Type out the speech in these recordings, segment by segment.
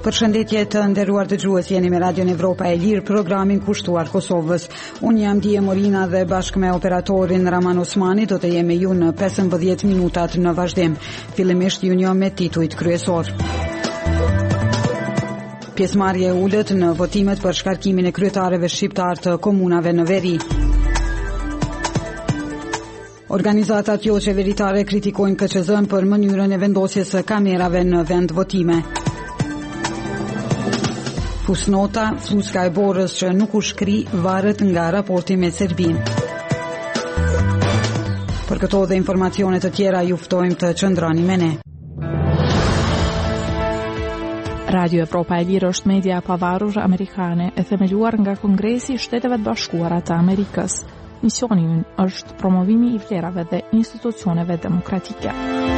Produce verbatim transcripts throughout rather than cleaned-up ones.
Përshëndetje të nderuar dëgjues, jeni me Radion Evropa e Lirë, programin kushtuar Kosovës. Unë jam Dije Morina dhe bashkë me operatorin Raman Osmani do të jemi ju në pesëmbëdhjetë minutat në vazhdim. Fillimisht ju njoh me titujt kryesor. Pjesëmarrje ulët në votimet për shkarkimin e kryetarëve shqiptar të komunave në veri. Organizatat jo qeveritare kritikojnë K Q Z-n për mënyrën e vendosjes së kamerave në vend votime. Fusnota, fluska e borës që nuk u shkri varet nga raporti me Serbinë. Për këto dhe informacione të tjera ju ftojmë të qëndroni me ne. Radio Evropa e Lirë është media e pavarur amerikane e themeluar nga Kongresi i Shteteve të Bashkuara të Amerikës. Misioni i ynë është promovimi i vlerave dhe institucioneve demokratike.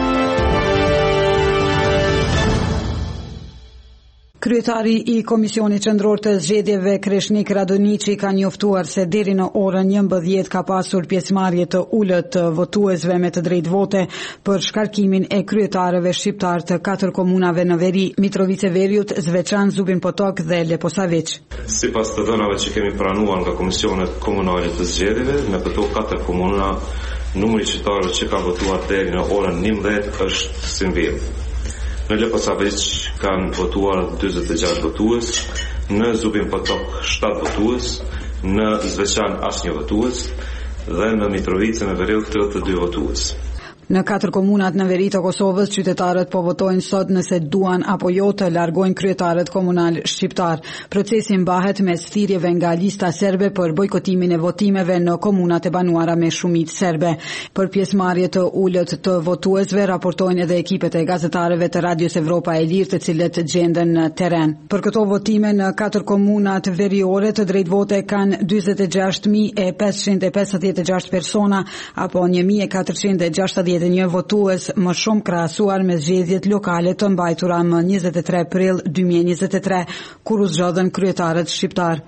Kryetari i Komisionit Qendror të Zgjedhjeve Kreshnik Radonici ka njoftuar se deri në orën njëmbëdhjetë ka pasur pjesëmarrje të ulët të votuesve me të drejtë vote për shkarkimin e kryetarëve shqiptar të katër komunave në veri: Mitrovice Veriut, Zveçan, Zubin Potok dhe Leposavić. Sipas të dhënave që kemi pranuar nga Komisionet Komunale të Zgjedhjeve, në këto katër komuna numri i qytetarëve që kanë votuar deri në orën njëmbëdhjetë është si mbill. Në Leposavić kanë votuar dyzet e gjashtë votues, në Zubin Potok shtatë votues, në Zveçan asnjë votues dhe në Mitrovice me Veriut tridhjetë e dy votues. Në katër komunat në veri të Kosovës, qytetarët po votojnë sot nëse duan apo jo të largojnë kryetarët komunal shqiptar. Procesi mbahet mes thirrjeve nga lista serbe për bojkotimin e votimeve në komunat e banuara me shumicë serbe. Për pjesëmarrje të ulët të votuesve raportojnë edhe ekipet e gazetarëve të Radios Evropa e Lirë, të cilët gjenden në terren. Për këto votime në katër komunat veriore të drejtë vote kanë dyzet e gjashtë mijë e pesëqind e pesëdhjetë e gjashtë persona apo një mijë e katërqind e gjashtëdhjetë e një votues më shumë krahasuar me zgjedhjet lokale të mbajtura më njëzet e tre prill dy mijë e njëzet e tre, kur u zgjodhen kryetarët shqiptar.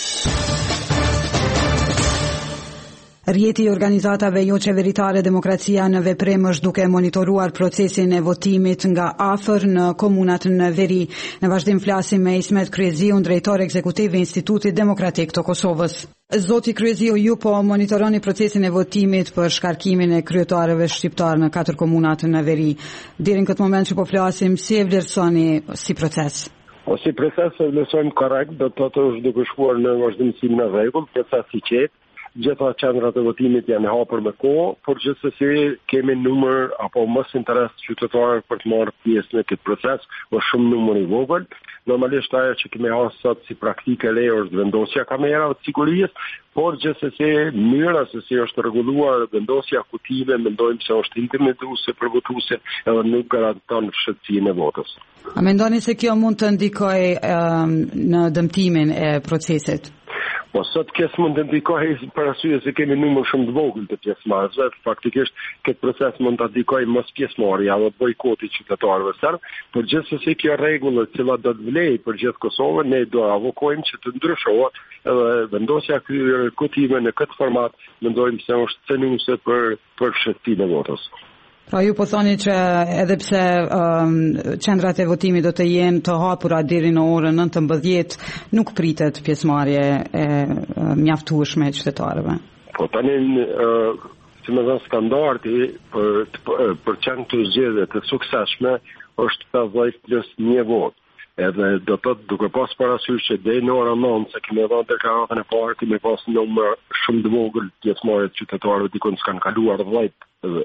Rjeti i organizatave jo qeveritare Demokracia në Veprim është duke monitoruar procesin e votimit nga afër në komunat në veri. Në vazhdim flasim me Ismet Kryeziu, drejtor ekzekutiv i Institutit Demokratik të Kosovës. Zoti Kryeziu, ju po monitoroni procesin e votimit për shkarkimin e kryetarëve shqiptar në katër komunat në veri. Deri në këtë moment që po flasim, si e vlerësoni si proces? O si proces e vlerësojmë korrekt, do të thotë është duke shkuar në vazhdimësim në rregull, proces i qetë. Gjitha qendrat e votimit janë hapur me kohë, por gjithsesi kemi numër apo mos interes qytetarë për të marrë pjesë në këtë proces, është shumë numër i vogël. Normalisht ajo që kemi hasë sot si praktike le është vendosja kamerave të sigurisë, por gjithsesi mënyra se si është rregulluar vendosja kutive, mendojmë se është intimiduese për votuesin edhe nuk garanton fshehtësinë e votës. A mendoni se kjo mund të ndikojë um, në dëmtimin e procesit? Po sot kësë mund të ndikojë për arsye se kemi numër shumë të vogël të pjesëmarrësve, faktikisht këtë proces mund të ndikojë mos pjesëmarrja apo bojkoti qytetarëve serb, por gjithsesi kjo rregull e cila do të vlejë për gjithë Kosovën, ne do avokojmë që të ndryshohet edhe vendosja kutive në këtë format, mendojmë se është cënuese për për fshehtësinë e votës. Pra ju po thoni që edhe pse um, qendrat e votimit do të jenë të hapura deri në orën nëntëmbëdhjetë, nuk pritet pjesëmarrje e uh, mjaftueshme e qytetarëve. Po tani uh, si më thënë standardi për për, për qenë të zgjedhje të suksesshme është pesëdhjetë plus një votë. Edhe do të thotë duke pas parasysh që deri në orën nëntë se kemi dhënë deklaratën e parë, kemi pas numër shumë të vogël pjesëmarrje të qytetarëve dikon s'kan kaluar dhjetë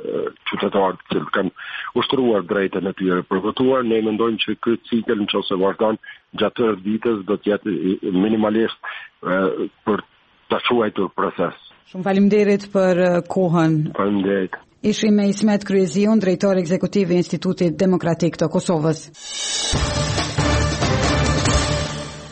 qytetarë që kanë ushtruar drejtën e tyre për votuar. Ne mendojmë që ky cikël nëse vazhdon gjatë tërë ditës do të jetë minimalisht e, për ta quajtur proces. Shumë faleminderit për kohën. Faleminderit. Ishim me Ismet Kryeziu, drejtor ekzekutiv i Institutit Demokratik të Kosovës.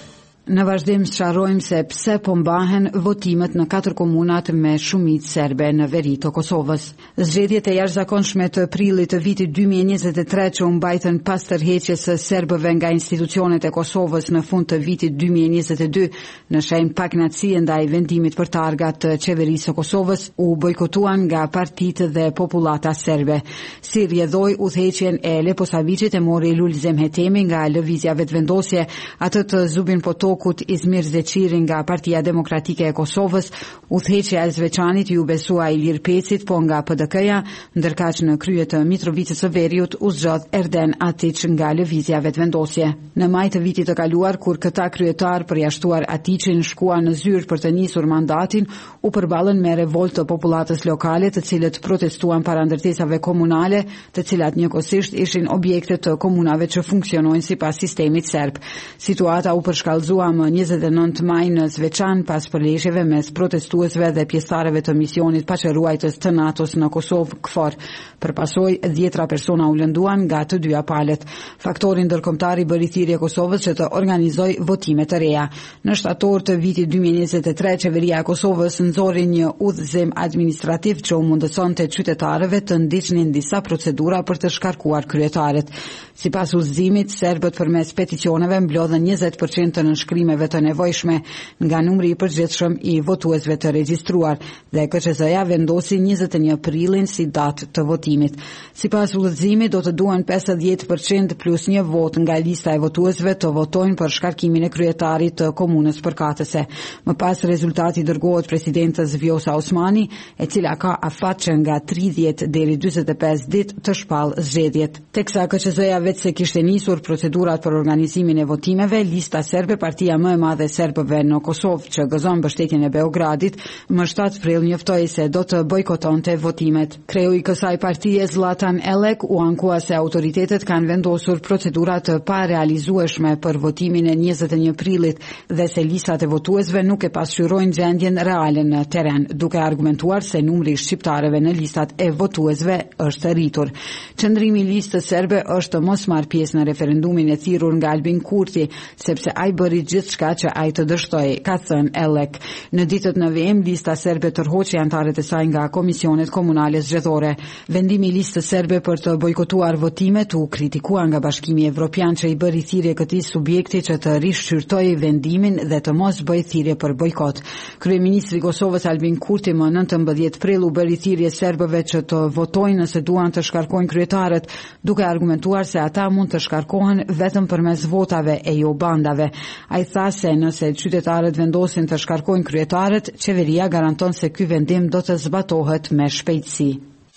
Në vazhdim sqarojmë se pse po mbahen votimet në katër komunat me shumicë serbe në veri të Kosovës. Zgjedhjet e jashtëzakonshme të prillit të vitit dy mijë e njëzet e tre që u mbajtën pas tërheqjes së serbëve nga institucionet e Kosovës në fund të vitit dy mijë e njëzet e dy në shenjë pakënaqësie ndaj vendimit për targat të qeverisë së Kosovës u bojkotuan nga partitë dhe popullata serbe. Si rrjedhoi udhëheqjen e Leposavicit e mori Lulzem Hetemi nga lëvizja vetëvendosje, atë të Zubin Potokut Izmir Zeçiri nga Partia Demokratike e Kosovës, udhëheqja e Zveçanit ju besua Ilir Pecit po nga P D K-ja, ndërkaq në krye të Mitrovicës së Veriut u zgjodh Erden Atiç nga lëvizja vetëvendosje. Në maj të vitit të kaluar, kur këta kryetar përjashtuar Atiçin shkuan në zyrë për të nisur mandatin, u përballën me revoltë të popullatës lokale, të cilët protestuan para ndërtesave komunale, të cilat njëkohësisht ishin objekte të komunave që funksionojnë sipas sistemit serb. Situata u përshkallëzua më njëzet e nëntë maj në Zveçan pas përleshjeve mes protestuesve dhe pjesëtarëve të misionit paqëruajtës të NATO-s në Kosovë KFOR. Për pasojë, dhjetra persona u lënduan nga të dyja palët. Faktori ndërkombëtar i bëri thirrje Kosovës që të organizojë votime të reja. Në shtator të vitit dy mijë e njëzet e tre, qeveria e Kosovës nxori një udhëzim administrativ që u mundësonte qytetarëve të ndiqnin disa procedura për të shkarkuar kryetarët. Sipas udhëzimit, serbët përmes peticioneve mblodhen njëzet përqind të nënshkrimeve të nevojshme nga numri i përgjithshëm i votuesve të regjistruar dhe K Q Z-ja vendosi njëzet e një prillin si datë të votimit. Sipas udhëzimit, do të duan pesëdhjetë përqind plus një vot nga lista e votuesve të votojnë për shkarkimin e kryetarit të komunës përkatëse. Më pas rezultati dërgohet presidentës Vjosa Osmani, e cila ka afat që nga tridhjetë deri dyzet e pesë ditë të shpallë zgjedhjet. Teksa K Q Z-ja vetë se kishte nisur procedurat për organizimin e votimeve, lista serbe, partia më e madhe e serbëve në Kosovë që gëzon mbështetjen e Beogradit, më shtatë prill njoftoi se do të bojkotonte votimet. Kreu i kësaj partie Zlatan Elek u ankua se autoritetet kanë vendosur procedura të parealizueshme për votimin e njëzet e një prillit dhe se listat e votuesve nuk e pasqyrojnë gjendjen reale në terren, duke argumentuar se numri i shqiptarëve në listat e votuesve është rritur. Qëndrimi i listës serbe është të mos marrë pjesë në referendumin e thirrur nga Albin Kurti, sepse ai bëri gjithçka që ai të dështoi, ka thënë Elek. Në ditët në vijim, lista serbe tërhoqi anëtarët e saj nga komisionet komunale zgjedhore. Vendimi i listës serbe për të bojkotuar votimet u kritikua nga Bashkimi Evropian që i bëri thirrje këtij subjekti që të rishqyrtojë vendimin dhe të mos bëjë thirrje për bojkot. Kryeministri i Kosovës Albin Kurti më nëntëmbëdhjetë prill u bëri thirrje serbëve që të votojnë nëse duan të shkarkojnë kryetarët, duke argumentuar se ata mund të shkarkohen vetëm përmes votave e jo bandave. Ai tha se nëse qytetarët vendosin të shkarkojnë kryetarët, qeveria garanton se ky vendim do të zbatohet me shpejtësi.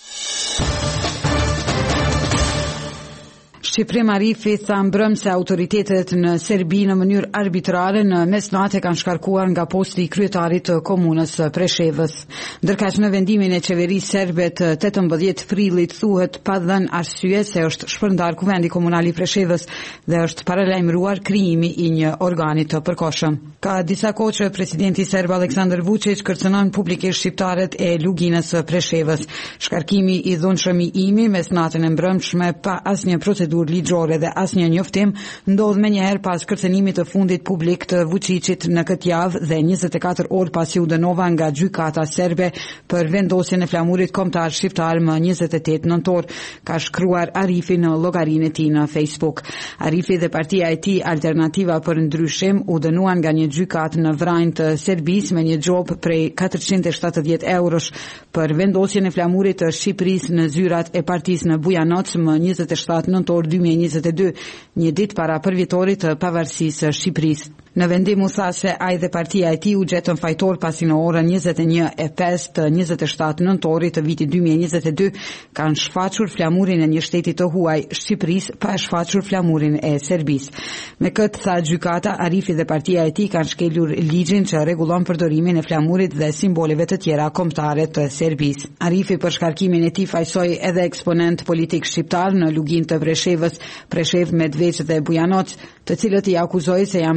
Shqiprim Arifi tha mbrëm se autoritetet në Serbi në mënyrë arbitrare në mesnatë kanë shkarkuar nga posti i kryetarit të komunës Preshevës. Ndërkaq në vendimin e qeverisë serbe të tetëmbëdhjetë prillit thuhet pa dhënë arsye se është shpërndar kuvendi komunal i Preshevës dhe është paralajmëruar krijimi i një organi të përkohshëm. Ka disa kohë që presidenti serb Aleksandar Vučić kërcënon publikisht shqiptarët e luginës së Preshevës. Shkarkimi i dhunshëm i imi mesnatën e mbrëmshme pa asnjë procedurë ligjore dhe asnjë njoftim ndodh menjëherë pas kërcënimit të fundit publik të Vučićit në këtë javë dhe njëzet e katër orë pasi u dënova nga gjykata serbe për vendosjen e flamurit kombëtar shqiptar më njëzet e tetë nëntor, ka shkruar Arifi në llogarinë e tij në Facebook. Arifi dhe partia e tij Alternativa për Ndryshim u dënuan nga një gjykatë në Vrajnë të Serbisë me një gjop prej katërqind e shtatëdhjetë eurosh për vendosjen e flamurit të Shqipërisë në zyrat e partisë në Bujanoc më njëzet e shtatë nëntor dy mijë e njëzet e dy, një ditë para përvitorit të pavarësisë së Shqipërisë. Në vendim u tha se ai dhe partia e tij u gjetën fajtor pasi në orën njëzet e një e pesë të njëzet e shtatë nëntorit të vitit dy mijë e njëzet e dy kanë shfaqur flamurin e një shteti të huaj, Shqipërisë, pa shfaqur flamurin e Serbisë. Me këtë, tha gjykata, Arifi dhe partia e tij kanë shkelur ligjin që rregullon përdorimin e flamurit dhe simboleve të tjera kombëtare të Serbisë. Arifi për shkarkimin e tij fajsoi edhe eksponent politik shqiptar në luginë të Preshevës, Preshev, Medveç dhe Bujanoc, të cilët i akuzoi se janë bërë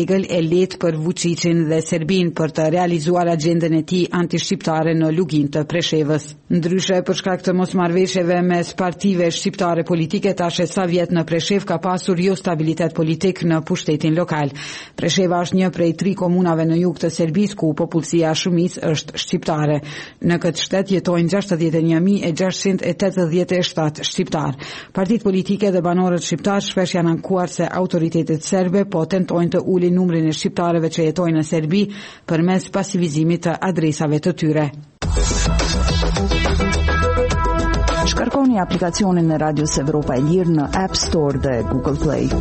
rregull e lehtë për Vučićin dhe Serbin për të realizuar agjendën e tij antishqiptare në lugin të Preshevës. Ndryshe, për shkak të mosmarrëveshjeve mes partive shqiptare politike, tash e sa vjet në Preshev ka pasur jo stabilitet politik në pushtetin lokal. Presheva është një prej tri komunave në jug të Serbisë ku popullsia shumicë është shqiptare. Në këtë shtet jetojnë gjashtëdhjetë e një mijë e gjashtëqind e tetëdhjetë e shtatë shqiptar. Partitë politike dhe banorët shqiptar shpesh janë ankuar se autoritetet serbe po tentojnë të ulin numrin e shqiptarëve që jetojnë në Serbi përmes pasivizimit të adresave të tyre. Shkarkoni aplikacionin e Radios Evropa e Lirë në App Store dhe Google Play.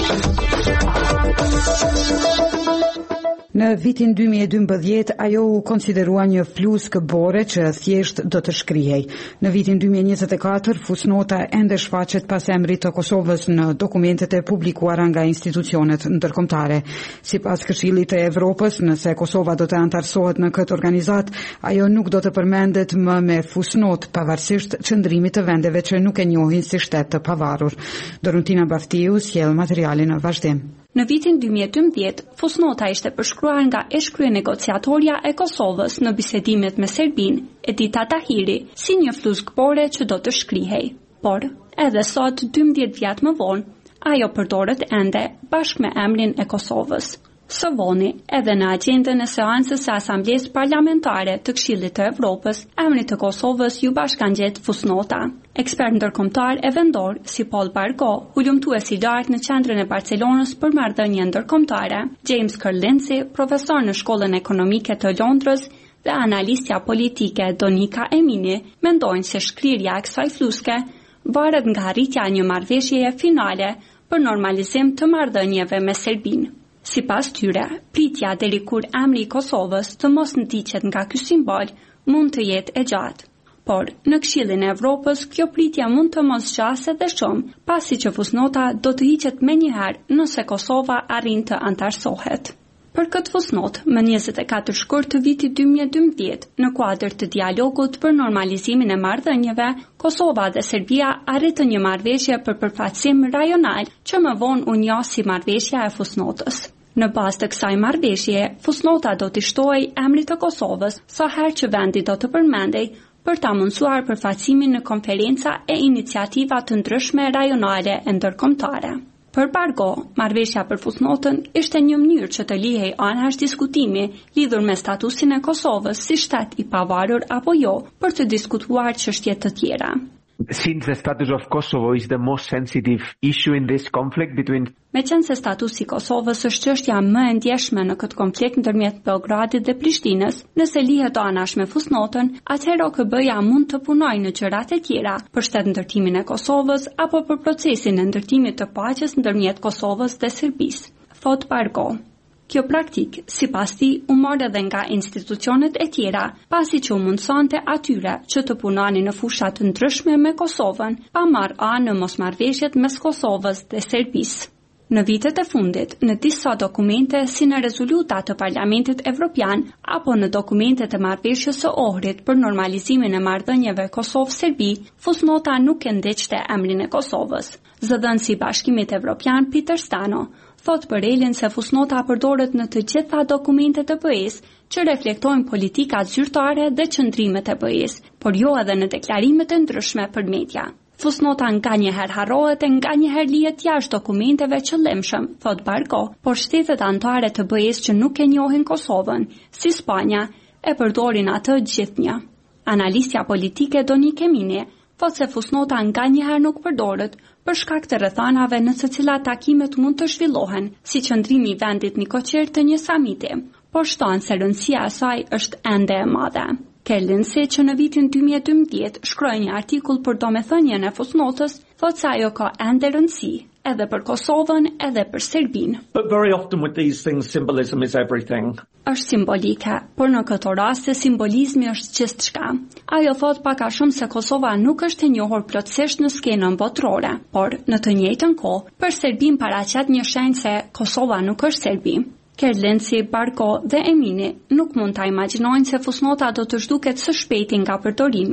Në vitin dy mijë e dymbëdhjetë ajo u konsiderua një fluskë bore që thjesht do të shkrihej. Në vitin dy mijë e njëzet e katër fusnota ende shfaqet pas emrit të Kosovës në dokumentet e publikuara nga institucionet ndërkombëtare. Sipas Këshillit të Evropës, nëse Kosova do të antarësohet në këtë organizat, ajo nuk do të përmendet më me fusnot, pavarësisht qëndrimit të vendeve që nuk e njohin si shtet të pavarur. Dorontina Baftiu sjell materialin në vazhdim. Në vitin dy mijë e dymbëdhjetë, fusnota ishte përshkruar nga ish-krye negociatorja e Kosovës në bisedimet me Serbin, Edita Tahiri, si një fluskë bore që do të shkrihej. Por, edhe sot, dymbëdhjetë vjet më vonë, ajo përdoret ende bashkë me emrin e Kosovës. Së voni, edhe në agjendën e seancës së Asamblesë Parlamentare të Këshillit të Evropës, emri të Kosovës ju bashkangjet fusnota. Ekspert ndërkombëtar e vendor, si Paul Bargo, ulëmtues i lartë në qendrën e Barcelonës për marrëdhënie ndërkombëtare, James Kerlinci, profesor në Shkollën Ekonomike të Londrës, dhe analistja politike Donika Emini, mendojnë se shkrirja e kësaj fluske varet nga arritja e një marrëveshjeje finale për normalizim të marrëdhënieve me Serbinë. Sipas tyre, pritja deri kur emri i Kosovës të mos ndiqet nga ky simbol mund të jetë e gjatë. Por, në Këshillin e Evropës, kjo pritje mund të mos zgjaset dhe shumë, pasi që fusnota do të hiqet menjëherë nëse Kosova arrin të antarësohet. Për këtë fusnot, më njëzet e katër shkurt të vitit dy mijë e dymbëdhjetë, në kuadër të dialogut për normalizimin e marrëdhënieve, Kosova dhe Serbia arritën një marrëveshje për përfaqësim rajonal që më vonë u njoh si marrëveshja e fusnotës. Në bazë të kësaj marrëveshjeje, fusnota do të shtojë emrin të Kosovës sa herë që vendi do të përmendej për ta mundësuar përfaqësimin në konferenca e iniciativa të ndryshme rajonale e ndërkombëtare. Për Bargo, marrëveshja për fusnotën ishte një mënyrë që të lihej anash diskutimi lidhur me statusin e Kosovës si shtet i pavarur apo jo, për të diskutuar çështje të tjera. Since the status of Kosovo is the most sensitive issue in this conflict between Me qenë se statusi i Kosovës është çështja më e ndjeshme në këtë konflikt ndërmjet Beogradit dhe Prishtinës, nëse lihet anash me fusnotën, atëherë O K B-ja mund të punojë në gjërat e tjera për shtet ndërtimin e Kosovës apo për procesin e ndërtimit të paqes ndërmjet Kosovës dhe Serbisë, thot Bargo. Kjo praktik, sipas tij, u mor edhe nga institucionet e tjera, pasi që u mundsonte atyre që të punonin në fusha të ndryshme me Kosovën, pa marrë anë në mosmarrëveshjet mes Kosovës dhe Serbisë. Në vitet e fundit, në disa dokumente si në rezoluta të Parlamentit Evropian apo në dokumentet e marrëveshjes së Ohrit për normalizimin e marrëdhënieve Kosovë-Serbi, fusnota nuk e ndiqte emrin e Kosovës. Zëdhënësi i Bashkimit Evropian Peter Stano thot për Elin se fusnota përdoret në të gjitha dokumentet e B E-s që reflektojnë politikat zyrtare dhe qëndrimet e B E-s, por jo edhe në deklarimet e ndryshme për media. Fusnota nga njëherë harrohet e nga njëherë lihet jashtë dokumenteve qëllimshëm, thot Bargo, por shtetet anëtare të B E-s që nuk e njohin Kosovën, si Spanja, e përdorin atë gjithnjë. Analistja politike Donika Emini thot se fusnota nga njëherë nuk përdoret për shkak të rrethanave në të cilat takimet mund të zhvillohen, si qëndrimi i vendit në Koqer të një samiti, por shton se rëndësia e saj është ende e madhe. Kerlinci, që në vitin dy mijë e dymbëdhjetë shkroi një artikull për domethënien e fusnotës, thotë se ajo ka ende rëndësi, edhe për Kosovën, edhe për Serbinë. But very often with these things, symbolism is everything. Është simbolike, por në këtë rast simbolizmi është gjithçka. Ajo thot pak a shumë se Kosova nuk është e njohur plotësisht në skenën botërore, por në të njëjtën kohë, për Serbinë paraqet një shenjë se Kosova nuk është Serbi. Kerlinci, Bargo dhe Emini nuk mund ta imagjinojnë se fusnota do të zhduket së shpejti nga përdorimi.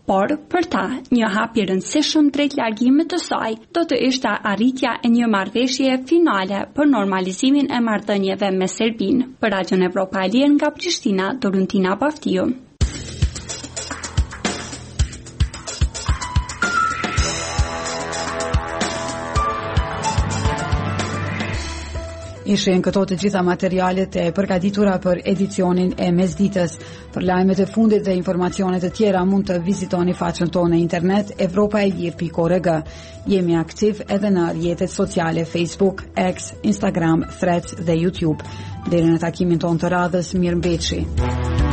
Por, për ta, një hap i rëndësishëm drejt largimit të saj do të ishte arritja e një marrëveshje finale për normalizimin e marrëdhënieve me Serbinë. Për Radion Evropa e Lirë nga Prishtina, Doruntina Baftiu. Ishin këto të gjitha materialet e përgatitura për edicionin e mesditës. Për lajmet e fundit dhe informacionet e tjera mund të vizitoni faqen tonë në internet evropa e lirë pikë org. Jemi aktiv edhe në rrjetet sociale Facebook, X, Instagram, Threads dhe YouTube. Deri në takimin tonë të radhës, mirëmbëjtje.